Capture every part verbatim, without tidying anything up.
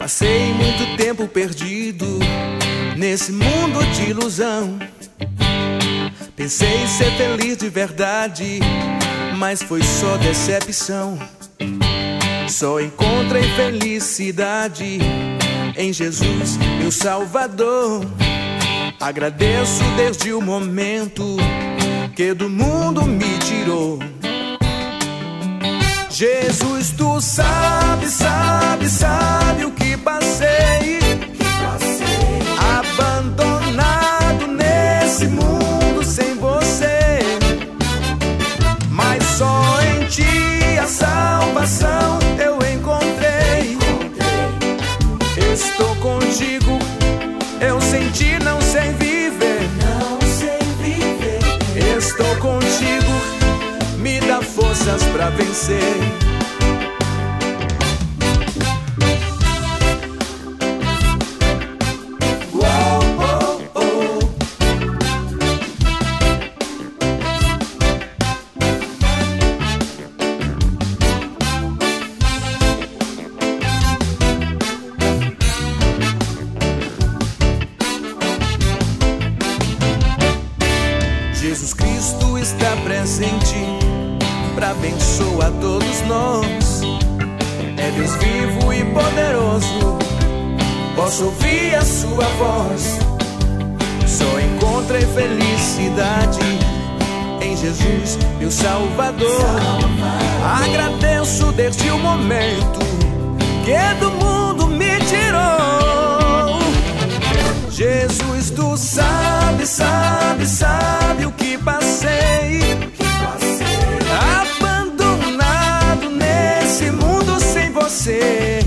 Passei muito tempo perdido nesse mundo de ilusão. Pensei em ser feliz de verdade, mas foi só decepção. Só encontrei felicidade em Jesus, meu Salvador. Agradeço desde o momento que do mundo me tirou. Jesus, tu sabe, sabe, sabe o que passei, abandonado nesse mundo sem você. Mas só em ti a salvação eu encontrei. Estou contigo, eu sem ti não sei viver. Estou contigo, me dá forças pra vencer. Jesus Cristo está presente para abençoar todos nós. É Deus vivo e poderoso, posso ouvir a sua voz. Só encontrei felicidade em Jesus, meu Salvador. Agradeço desde o momento que do mundo me tirou. Jesus, tu sabe, sabe, sabe o que passei, abandonado nesse mundo sem você.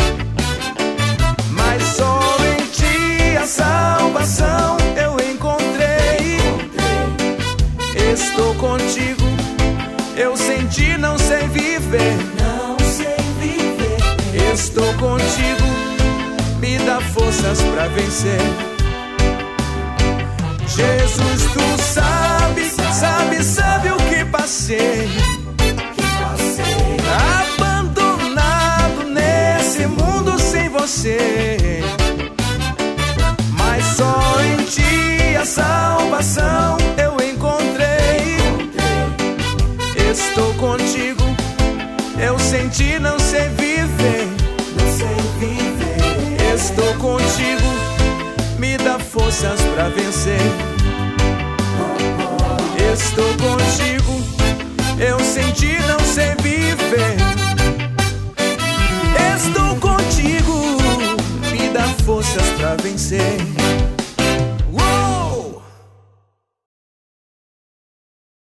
Mas só em ti a salvação eu encontrei. Estou contigo, eu sem ti não sei viver. Estou contigo, me dá forças pra vencer. Jesus, tu sabe, sabe, sabe o que passei, abandonado nesse mundo sem você. Mas só em ti a salvação eu encontrei. Estou contigo, eu sem ti não sei viver. Estou contigo, me dá forças pra vencer. Estou contigo.